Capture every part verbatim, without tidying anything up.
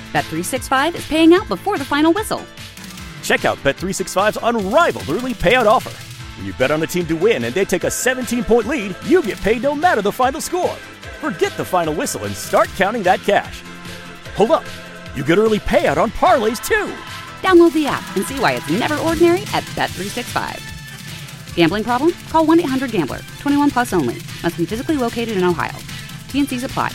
Bet three sixty-five is paying out before the final whistle. Check out Bet three sixty-five's unrivaled early payout offer. When you bet on a team to win and they take a seventeen-point lead, you get paid no matter the final score. Forget the final whistle and start counting that cash. Hold up. You get early payout on parlays, too. Download the app and see why it's never ordinary at Bet three sixty-five. Gambling problem? Call one eight hundred gambler. twenty-one plus only. Must be physically located in Ohio. T and Cs apply.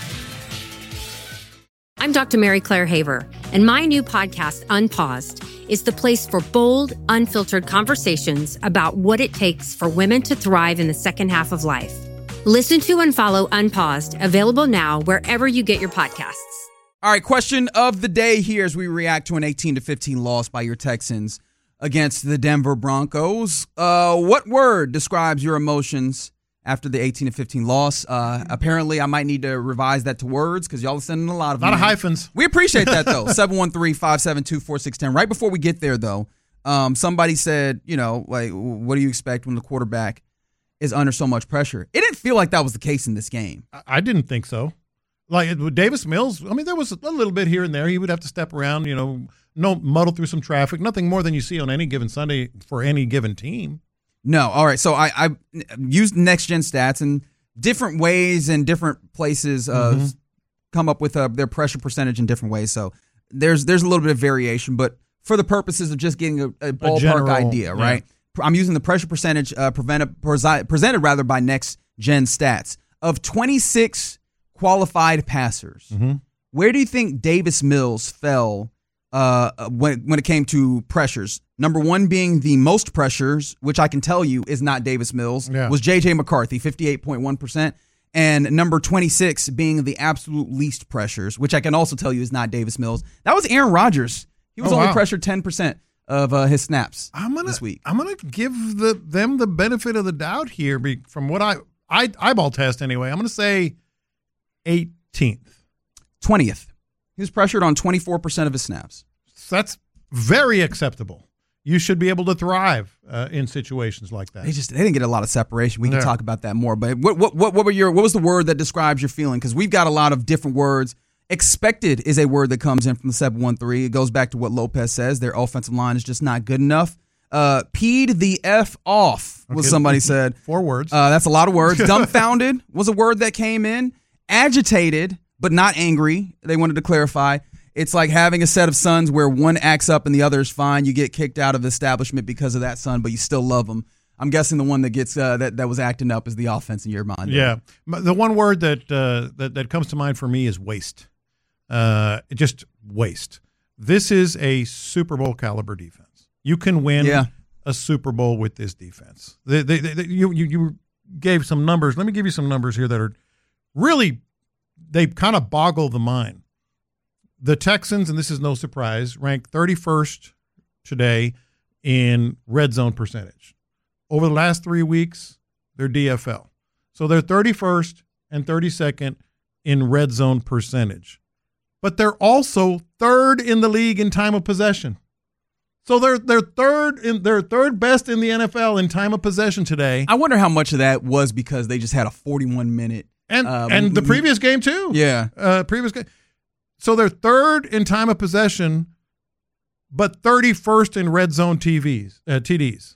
I'm Doctor Mary Claire Haver, and my new podcast, Unpaused, is the place for bold, unfiltered conversations about what it takes for women to thrive in the second half of life. Listen to and follow Unpaused, available now wherever you get your podcasts. All right, question of the day here as we react to an eighteen to fifteen loss by your Texans against the Denver Broncos. Uh, what word describes your emotions after the eighteen to fifteen loss? Uh, apparently, I might need to revise that to words because y'all are sending a lot of A lot them. of hyphens. We appreciate that, though. seven one three, five seven two, four six one zero. Right before we get there, though, um, somebody said, you know, like, what do you expect when the quarterback is under so much pressure? It didn't feel like that was the case in this game. I didn't think so. Like with Davis Mills, I mean, there was a little bit here and there. He would have to step around, you know, no muddle through some traffic. Nothing more than you see on any given Sunday for any given team. No. All right. So I, I used next-gen stats and different ways and different places uh, mm-hmm. come up with uh, their pressure percentage in different ways. So there's there's a little bit of variation, but for the purposes of just getting a, a ballpark a general, idea, right? Yeah. I'm using the pressure percentage uh, prevented, presented rather by next-gen stats. Of twenty-six qualified passers, mm-hmm. where do you think Davis Mills fell uh, when when it came to pressures? Number one being the most pressures, which I can tell you is not Davis Mills, yeah. was J J McCarthy, fifty-eight point one percent. And number twenty-six being the absolute least pressures, which I can also tell you is not Davis Mills. That was Aaron Rodgers. He was oh, only wow. pressured ten percent of uh, his snaps I'm gonna, this week. I'm going to give the them the benefit of the doubt here from what I, I eyeball test anyway. I'm going to say eighteenth. twentieth. He was pressured on twenty-four percent of his snaps. So that's very acceptable. You should be able to thrive uh, in situations like that. They just they didn't get a lot of separation. We can yeah. talk about that more. But what what what what were your what was the word that describes your feeling? Because we've got a lot of different words. Expected is a word that comes in from the seven one three. It goes back to what Lopez says. Their offensive line is just not good enough. Uh, peed the F off was okay. somebody said. Four words. Uh, that's a lot of words. Dumbfounded was a word that came in. Agitated, but not angry. They wanted to clarify. It's like having a set of sons where one acts up and the other is fine. You get kicked out of the establishment because of that son, but you still love them. I'm guessing the one that gets uh, that that was acting up is the offense in your mind. Yeah, the one word that uh, that that comes to mind for me is waste. Uh, just waste. This is a Super Bowl caliber defense. You can win yeah. a Super Bowl with this defense. They, they, they, you, you you gave some numbers. Let me give you some numbers here that are really they kind of boggle the mind. The Texans, and this is no surprise, ranked thirty-first today in red zone percentage. Over the last three weeks, they're D F L. So they're thirty-first and thirty-second in red zone percentage. But they're also third in the league in time of possession. So they're they're third in they're third best in the N F L in time of possession today. I wonder how much of that was because they just had a forty-one minute and um, and the previous game too. Yeah, uh, previous game. So they're third in time of possession, but thirty-first in red zone T Vs, uh, T Ds.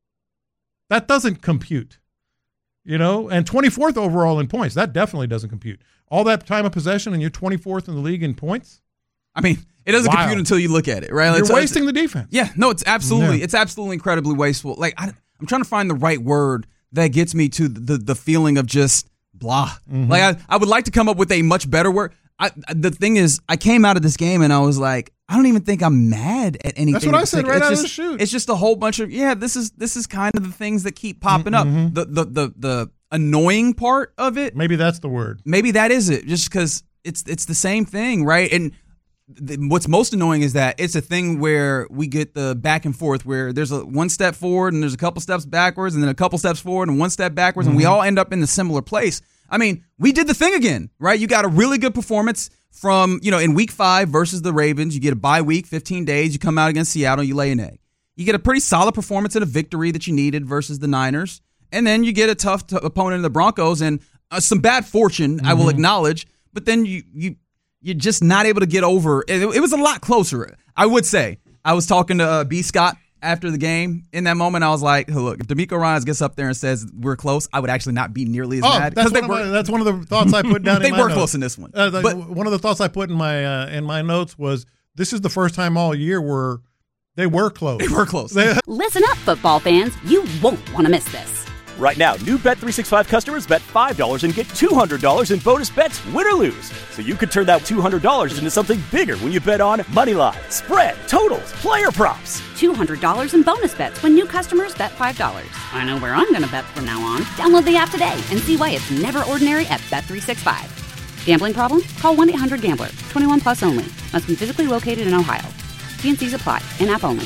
That doesn't compute, you know, and twenty-fourth overall in points. That definitely doesn't compute. All that time of possession and you're twenty-fourth in the league in points. I mean, it doesn't wow. compute until you look at it, right? You're it's, wasting it's, the defense. Yeah, no, it's absolutely, yeah. it's absolutely incredibly wasteful. Like I, I'm trying to find the right word that gets me to the the feeling of just blah. Mm-hmm. Like I, I would like to come up with a much better word. I, the thing is, I came out of this game and I was like, I don't even think I'm mad at anything. That's what I said right it's out just, of the chute. It's just a whole bunch of yeah. This is this is kind of the things that keep popping mm-hmm. up. The, the the the annoying part of it. Maybe that's the word. Maybe that is it. Just because it's it's the same thing, right? And th- what's most annoying is that it's a thing where we get the back and forth, where there's a one step forward and there's a couple steps backwards, and then a couple steps forward and one step backwards, mm-hmm. and we all end up in the similar place. I mean, we did the thing again, right? You got a really good performance from, you know, in week five versus the Ravens. You get a bye week, fifteen days. You come out against Seattle, you lay an egg. You get a pretty solid performance and a victory that you needed versus the Niners. And then you get a tough t- opponent in the Broncos and uh, some bad fortune, mm-hmm. I will acknowledge. But then you you you're just not able to get over. It, it was a lot closer, I would say. I was talking to uh, B. Scott after the game. In that moment, I was like, hey, look, if D'Amico Ryans gets up there and says we're close, I would actually not be nearly as oh, mad. That's, they one were, my, that's one of the thoughts I put down in they my were notes. close in this one. Uh, the, but, one of the thoughts I put in my uh, in my notes was this is the first time all year where they were close. They were close. They, Listen up, football fans. You won't want to miss this. Right now, new Bet three sixty-five customers bet five dollars and get two hundred dollars in bonus bets, win or lose. So you could turn that two hundred dollars into something bigger when you bet on money line, spread, totals, player props. two hundred dollars in bonus bets when new customers bet five dollars. I know where I'm going to bet from now on. Download the app today and see why it's never ordinary at Bet three sixty-five. Gambling problem? Call one eight hundred gambler. twenty-one plus only. Must be physically located in Ohio. T N Cs apply. In-app only.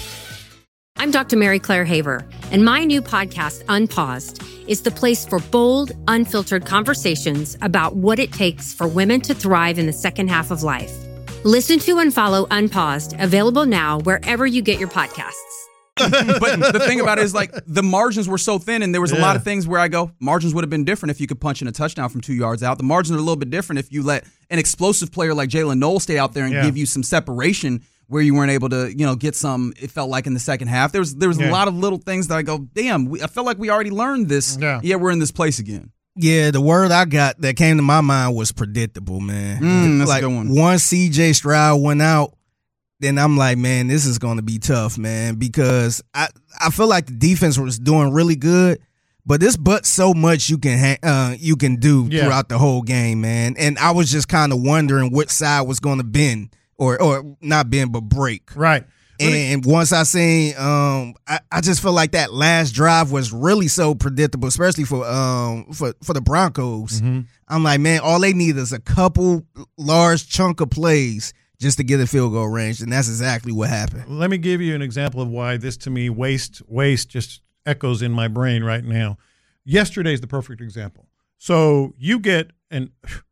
I'm Doctor Mary Claire Haver, and my new podcast, Unpaused, is the place for bold, unfiltered conversations about what it takes for women to thrive in the second half of life. Listen to and follow Unpaused, available now wherever you get your podcasts. But the thing about it is, like, the margins were so thin, and there was a Yeah. lot of things where I go, margins would have been different if you could punch in a touchdown from two yards out. The margins are a little bit different if you let an explosive player like Jalen Noel stay out there and Yeah. give you some separation where you weren't able to, you know, get some, it felt like in the second half. There was there was Yeah. a lot of little things that I go, damn, we, I felt like we already learned this, Yeah. yet we're in this place again. Yeah, the word I got that came to my mind was predictable, man. Mm, that's a like good one. Once C J Stroud went out, then I'm like, man, this is going to be tough, man, because I, I feel like the defense was doing really good, but there's but so much you can ha- uh, you can do Yeah. throughout the whole game, man. And I was just kind of wondering which side was going to bend or or not bend but break. right. And once I seen, um, I, I just feel like that last drive was really so predictable, especially for um for, for the Broncos. Mm-hmm. I'm like, man, all they need is a couple large chunk of plays just to get a field goal range, and that's exactly what happened. Let me give you an example of why this, to me, waste waste just echoes in my brain right now. Yesterday's the perfect example. So you get an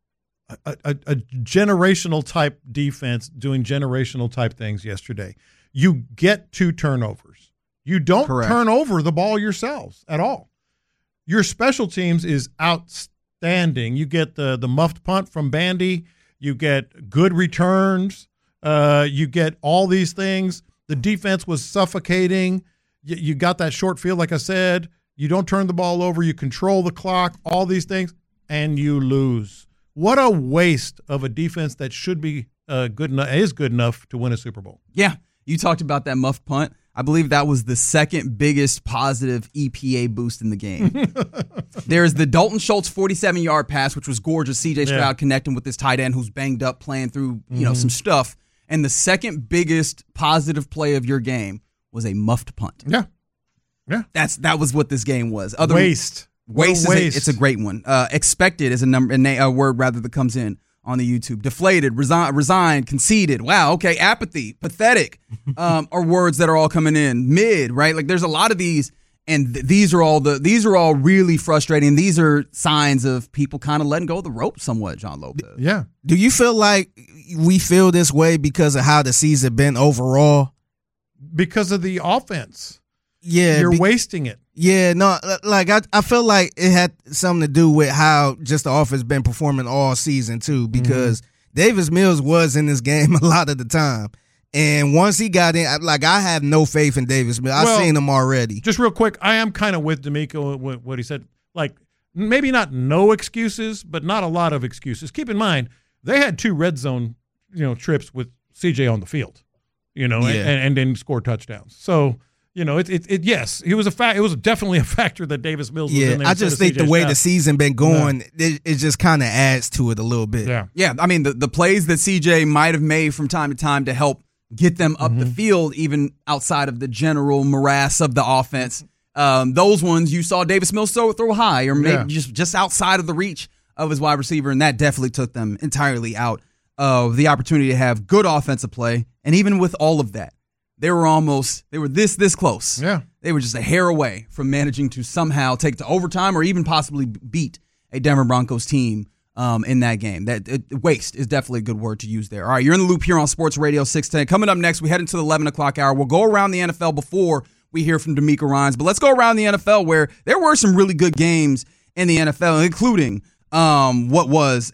a, a, a generational type defense doing generational type things yesterday. You get two turnovers. You don't Correct. turn over the ball yourselves at all. Your special teams is outstanding. You get the the muffed punt from Bandy. You get good returns. Uh, you get all these things. The defense was suffocating. You, you got that short field, like I said. You don't turn the ball over. You control the clock, all these things, and you lose. What a waste of a defense that should be uh, good enough, is good enough to win a Super Bowl. Yeah, you talked about that muffed punt. I believe that was the second biggest positive E P A boost in the game. There's the Dalton Schultz forty-seven-yard pass, which was gorgeous. C J Stroud Yeah. connecting with this tight end who's banged up, playing through you know some stuff. And the second biggest positive play of your game was a muffed punt. Yeah. Yeah. That's that was what this game was. Other Waste. What a Waste, is a, waste. it's a great one. Uh, expected is a number, a, na- a word rather that comes in on the YouTube. Deflated, resign, resigned, conceded. Wow, okay, apathy, pathetic, um, are words that are all coming in. Mid, right? Like there's a lot of these, and th- these are all the these are all really frustrating. These are signs of people kind of letting go of the rope somewhat. John Lopez. Yeah. Do you feel like we feel this way because of how the season been overall? Because of the offense. Yeah, You're be- wasting it. Yeah, no, like I, I feel like it had something to do with how just the offense been performing all season too, because Davis Mills was in this game a lot of the time, and once he got in, I- like I have no faith in Davis Mills. I've Well, seen him already. Just real quick, I am kind of with D'Amico with what he said. Like, maybe not no excuses, but not a lot of excuses. Keep in mind, they had two red zone, you know, trips with C J on the field, you know, and, Yeah. and, and then score touchdowns. So, you know, it, it, it yes, he was a fact. It was definitely a factor that Davis Mills was Yeah, in there. I instead just of think C J the way Stroud. the season been going, it, it just kind of adds to it a little bit. Yeah. Yeah, I mean the the plays that C J might have made from time to time to help get them up the field, even outside of the general morass of the offense. Um, those ones you saw Davis Mills throw, throw high, or maybe Yeah. just just outside of the reach of his wide receiver, and that definitely took them entirely out of the opportunity to have good offensive play. And even with all of that, they were almost they were this this close. Yeah. They were just a hair away from managing to somehow take to overtime or even possibly beat a Denver Broncos team um, in that game. That it, waste is definitely a good word to use there. All right, you're in the loop here on Sports Radio six ten. Coming up next, we head into the eleven o'clock hour. We'll go around the N F L before we hear from D'Amico Ryans, but let's go around the N F L where there were some really good games in the N F L, including um, what was a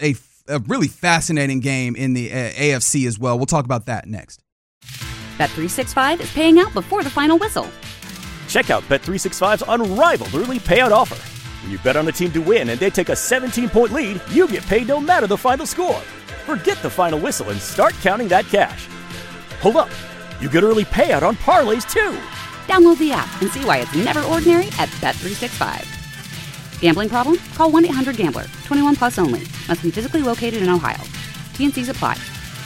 a really fascinating game in the uh, A F C as well. We'll talk about that next. Bet three sixty-five is paying out before the final whistle. Check out Bet three sixty-five's unrivaled early payout offer. When you bet on a team to win and they take a seventeen-point lead, you get paid no matter the final score. Forget the final whistle and start counting that cash. Hold up. You get early payout on parlays, too. Download the app and see why it's never ordinary at Bet three sixty-five. Gambling problem? Call one eight hundred gambler. twenty-one plus only. Must be physically located in Ohio. T N Cs apply.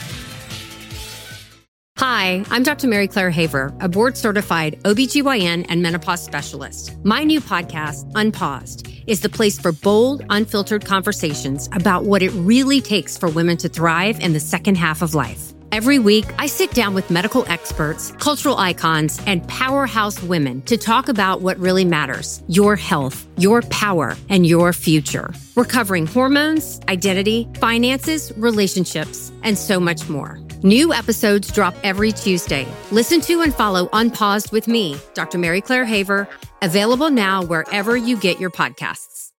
Hi, I'm Doctor Mary Claire Haver, a board-certified O B G Y N and menopause specialist. My new podcast, Unpaused, is the place for bold, unfiltered conversations about what it really takes for women to thrive in the second half of life. Every week, I sit down with medical experts, cultural icons, and powerhouse women to talk about what really matters: your health, your power, and your future. We're covering hormones, identity, finances, relationships, and so much more. New episodes drop every Tuesday. Listen to and follow Unpaused with me, Doctor Mary Claire Haver, available now wherever you get your podcasts.